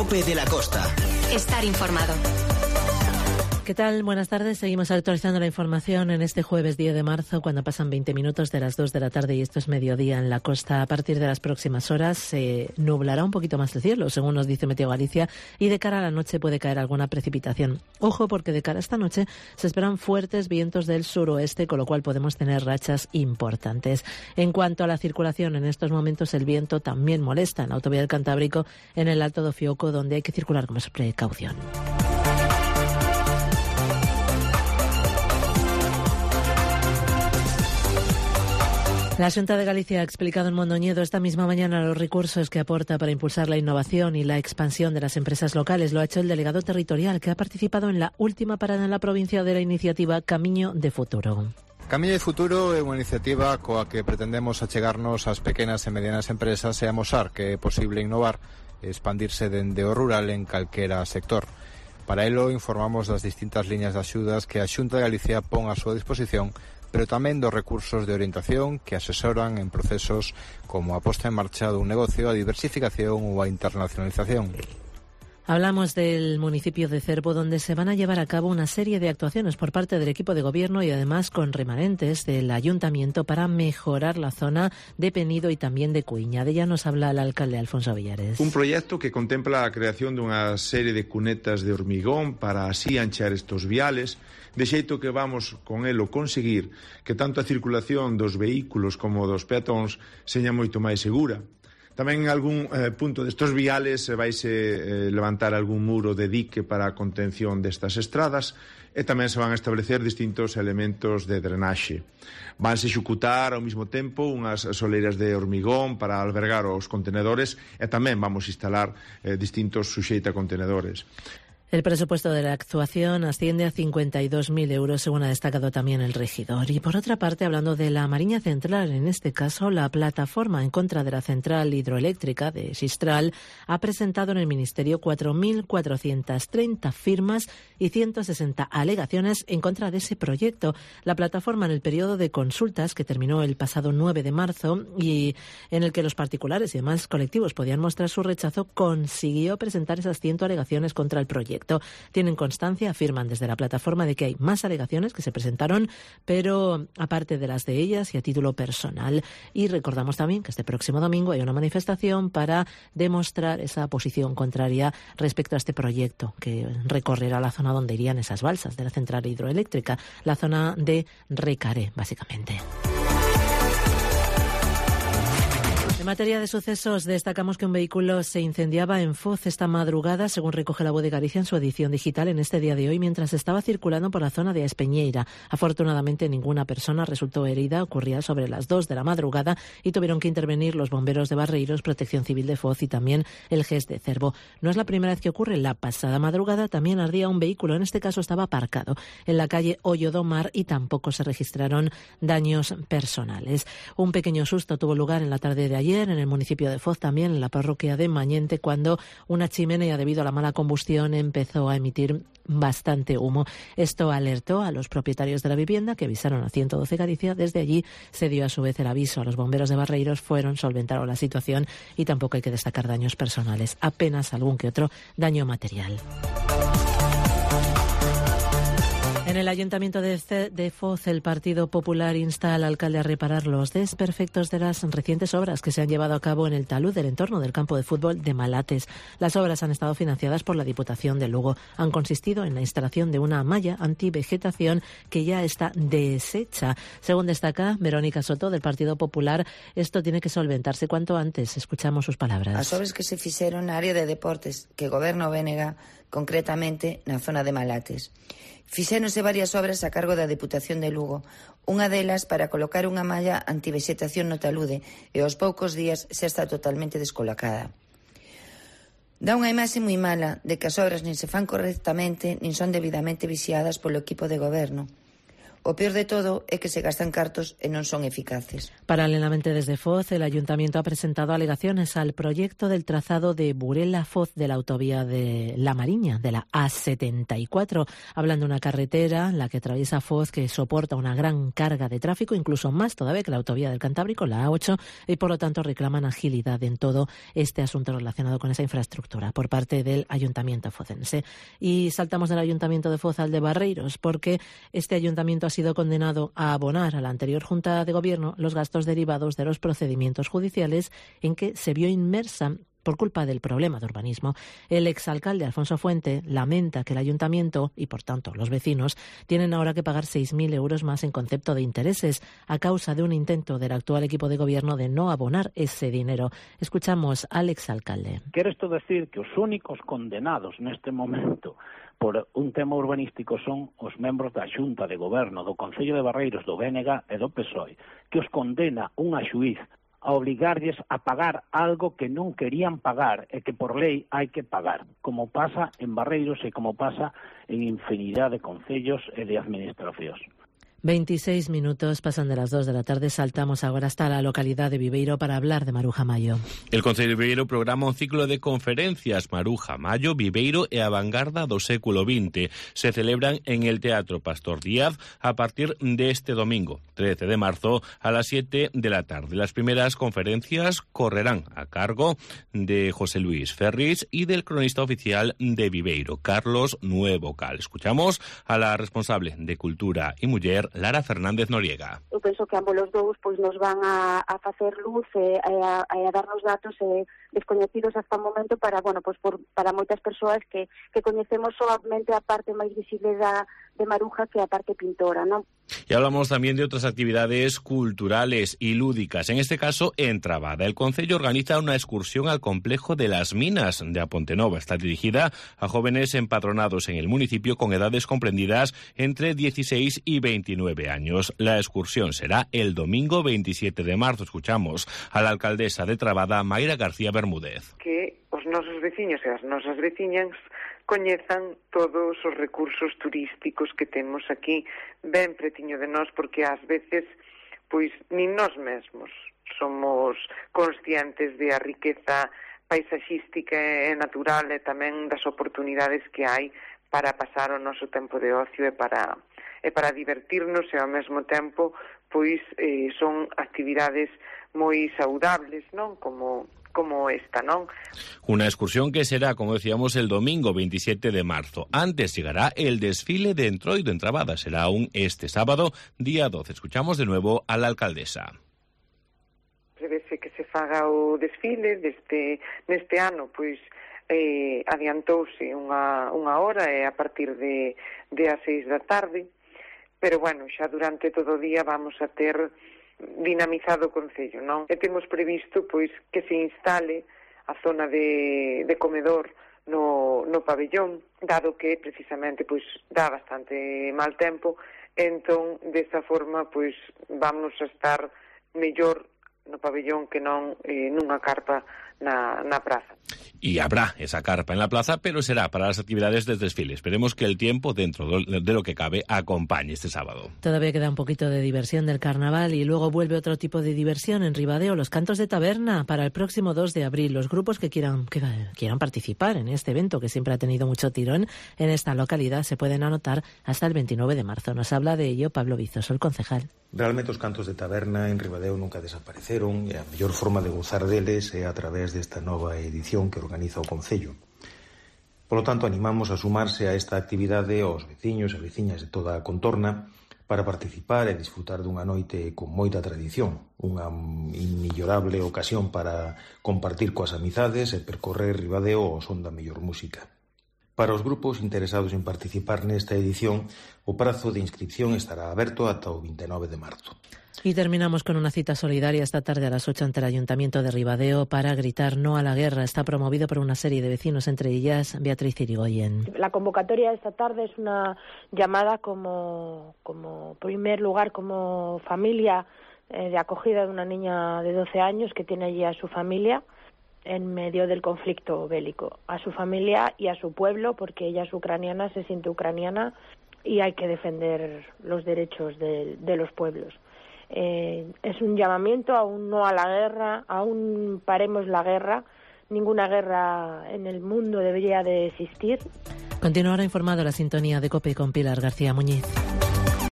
COPE de la Costa. Estar informado. ¿Qué tal? Buenas tardes. Seguimos actualizando la información en este jueves 10 de marzo, cuando pasan 20 minutos de las 2 de la tarde y esto es mediodía en la costa. A partir de las próximas horas se nublará un poquito más el cielo, según nos dice Meteo Galicia, y de cara a la noche puede caer alguna precipitación. Ojo, porque de cara a esta noche se esperan fuertes vientos del suroeste, con lo cual podemos tener rachas importantes. En cuanto a la circulación, en estos momentos el viento también molesta en la autovía del Cantábrico, en el Alto do Fioco, donde hay que circular con más precaución. La Xunta de Galicia ha explicado en Mondoñedo esta misma mañana los recursos que aporta para impulsar la innovación y la expansión de las empresas locales. Lo ha hecho el delegado territorial, que ha participado en la última parada en la provincia de la iniciativa Camiño de Futuro. Camiño de Futuro é unha iniciativa coa que pretendemos achegarnos ás pequenas e medianas empresas e amosar que é posible innovar e expandirse dende o rural en calquera sector. Para ello informamos das distintas liñas de axudas que a Xunta de Galicia pon a súa disposición, pero tamén dos recursos de orientación que asesoran en procesos como a posta en marcha dun negocio, a diversificación ou a internacionalización. Hablamos del municipio de Cervo, donde se van a llevar a cabo una serie de actuaciones por parte del equipo de gobierno y además con remanentes del ayuntamiento para mejorar la zona de Penido y también de Cuiña. De ella nos habla el alcalde Alfonso Villares. Un proyecto que contempla a creación dunha serie de cunetas de hormigón para así anchar estos viales, de xeito que vamos con elo conseguir que tanto a circulación dos vehículos como dos peatóns seña moito máis segura. Tamén en algún punto destes viales vaise levantar algún muro de dique para a contención destas estradas e tamén se van a establecer distintos elementos de drenaxe. Vanse executar ao mesmo tempo unhas soleiras de hormigón para albergar os contenedores e tamén vamos a instalar distintos suxeitacontenedores. El presupuesto de la actuación asciende a 52.000 euros, según ha destacado también el regidor. Y por otra parte, hablando de la Mariña Central, en este caso, la plataforma en contra de la central hidroeléctrica de Xistral ha presentado en el Ministerio 4.430 firmas y 160 alegaciones en contra de ese proyecto. La plataforma, en el periodo de consultas que terminó el pasado 9 de marzo y en el que los particulares y demás colectivos podían mostrar su rechazo, consiguió presentar esas 100 alegaciones contra el proyecto. Tienen constancia, afirman desde la plataforma, de que hay más alegaciones que se presentaron, pero aparte de las de ellas y a título personal. Y recordamos también que este próximo domingo hay una manifestación para demostrar esa posición contraria respecto a este proyecto que recorrerá la zona donde irían esas balsas de la central hidroeléctrica, la zona de Recaré, básicamente. En materia de sucesos, destacamos que un vehículo se incendiaba en Foz esta madrugada, según recoge La Voz de Galicia en su edición digital en este día de hoy, mientras estaba circulando por la zona de Espeñeira. Afortunadamente, ninguna persona resultó herida. Ocurría sobre las 2 de la madrugada y tuvieron que intervenir los bomberos de Barreiros, Protección Civil de Foz y también el GES de Cervo. No es la primera vez que ocurre. La pasada madrugada también ardía un vehículo. En este caso estaba aparcado en la calle Ollo do Mar y tampoco se registraron daños personales. Un pequeño susto tuvo lugar en la tarde de ayer en el municipio de Foz, también en la parroquia de Mañente, cuando una chimenea, debido a la mala combustión, empezó a emitir bastante humo. Esto alertó a los propietarios de la vivienda, que avisaron a 112 Galicia. Desde allí se dio a su vez el aviso a los bomberos de Barreiros, solventaron la situación y tampoco hay que destacar daños personales, apenas algún que otro daño material. En el Ayuntamiento de Foz, el Partido Popular insta al alcalde a reparar los desperfectos de las recientes obras que se han llevado a cabo en el talud del entorno del campo de fútbol de Malates. Las obras han estado financiadas por la Diputación de Lugo. Han consistido en la instalación de una malla antivegetación que ya está deshecha. Según destaca Verónica Soto, del Partido Popular, esto tiene que solventarse cuanto antes. Escuchamos sus palabras. As obras que se fixeron na área de deportes que goberna o BNG, concretamente na zona de Malates. Fixéronse varias obras a cargo da Deputación de Lugo, unha delas para colocar unha malla antivexetación no talude e aos poucos días xa está totalmente descolocada. Dá unha imaxe moi mala de que as obras nin se fan correctamente nin son debidamente vixiadas polo equipo de goberno. O peor de todo é que se gastan cartos e non son eficaces. Paralelamente, desde Foz, el Ayuntamiento ha presentado alegaciones al proyecto del trazado de Burela-Foz de la autovía de La Mariña, de la A74. Hablan de una carretera, la que atraviesa Foz, que soporta una gran carga de tráfico, incluso más todavía que la autovía del Cantábrico, la A8, y por lo tanto reclaman agilidad en todo este asunto relacionado con esa infraestructura por parte del Ayuntamiento focense. Y saltamos del Ayuntamiento de Foz al de Barreiros, porque este ayuntamiento ha sido condenado a abonar a la anterior Junta de Gobierno los gastos derivados de los procedimientos judiciales en que se vio inmersa por culpa del problema de urbanismo. El exalcalde Alfonso Fuente lamenta que el ayuntamiento y, por tanto, los vecinos tienen ahora que pagar 6.000 euros más en concepto de intereses a causa de un intento del actual equipo de gobierno de no abonar ese dinero. Escuchamos al exalcalde. Quero isto decir que os únicos condenados neste momento por un tema urbanístico son os membros da Xunta de Goberno do Concello de Barreiros, do BNG e do PSOE, que os condena unha xuíz a obligarlles a pagar algo que non querían pagar e que por lei hai que pagar, como pasa en Barreiros e como pasa en infinidade de concellos e de administracións. 26 minutos pasan de las 2 de la tarde. Saltamos ahora hasta la localidad de Viveiro para hablar de Maruja Mayo. El Concello de Viveiro programa un ciclo de conferencias Maruja Mayo, Viveiro e a vanguarda do século XX. Se celebran en el Teatro Pastor Díaz a partir de este domingo, 13 de marzo, a las 7 de la tarde. Las primeras conferencias correrán a cargo de José Luis Ferris y del cronista oficial de Viveiro, Carlos Nuevocal. Escuchamos a la responsable de Cultura y Muller, Lara Fernández Noriega. Eu penso que ambos os dous pois nos van a facer luz e a darnos datos descoñecidos hasta o momento para, bueno, pois para moitas persoas que coñecemos solamente a parte máis visible de Maruja que a parte pintora, non? Y hablamos también de otras actividades culturales y lúdicas. En este caso, en Trabada, el Concello organiza una excursión al complejo de las minas de A Pontenova. Está dirigida a jóvenes empadronados en el municipio con edades comprendidas entre 16 y 29 años. La excursión será el domingo 27 de marzo. Escuchamos a la alcaldesa de Trabada, Mayra García Bermúdez. Que os nosos veciños e as nosas veciñas coñezan todos os recursos turísticos que temos aquí ben pretiño de nós, porque ás veces pois nin nós mesmos somos conscientes de a riqueza paisaxística e natural e tamén das oportunidades que hai para pasar o noso tempo de ocio e para divertirnos e ao mesmo tempo pois son actividades moi saudables, non? Como esta, non? Una excursión que será, como decíamos, el domingo 27 de marzo. Antes llegará el desfile de Entroido en Trabada. Será aún este sábado, día 12. Escuchamos de nuevo a la alcaldesa. Prevese que se faga o desfile neste ano, pois adiantouse unha hora e a partir de as 6 da tarde, pero bueno, xa durante todo o día vamos a ter dinamizado o Concello, non? E temos previsto pois que se instale a zona de comedor no pabellón, dado que precisamente pois dá bastante mal tempo, entón desa forma pois vamos a estar mellor no pabellón que non nunha carpa na praza. Y habrá esa carpa en la plaza, pero será para las actividades del desfile. Esperemos que el tiempo, dentro de lo que cabe, acompañe este sábado. Todavía queda un poquito de diversión del carnaval y luego vuelve otro tipo de diversión en Ribadeo, los cantos de taberna para el próximo 2 de abril. Los grupos que quieran participar en este evento, que siempre ha tenido mucho tirón en esta localidad, se pueden anotar hasta el 29 de marzo. Nos habla de ello Pablo Vizoso, el concejal. Realmente os cantos de taberna en Ribadeo nunca desapareceron e a mellor forma de gozar deles é a través desta nova edición que organiza o Concello. Por lo tanto, animamos a sumarse a esta actividade aos veciños e veciñas de toda a contorna para participar e disfrutar dunha noite con moita tradición, unha inmillorable ocasión para compartir coas amizades e percorrer Ribadeo ao son da mellor música. Para os grupos interesados en participar nesta edición, o prazo de inscripción estará aberto ata o 29 de marzo. Y terminamos con una cita solidaria esta tarde a las 8 ante el Ayuntamiento de Ribadeo para gritar no a la guerra. Está promovido por una serie de vecinos, entre ellas Beatriz Irigoyen. La convocatoria de esta tarde es una llamada como primer lugar, como familia de acogida de una niña de 12 años que tiene allí a su familia en medio del conflicto bélico, a su familia y a su pueblo, porque ella es ucraniana, se siente ucraniana y hay que defender los derechos de los pueblos. Es un llamamiento a un no a la guerra, a un paremos la guerra. Ninguna guerra en el mundo debería de existir. Continúa ahora informado la sintonía de COPE con Pilar García Muñiz.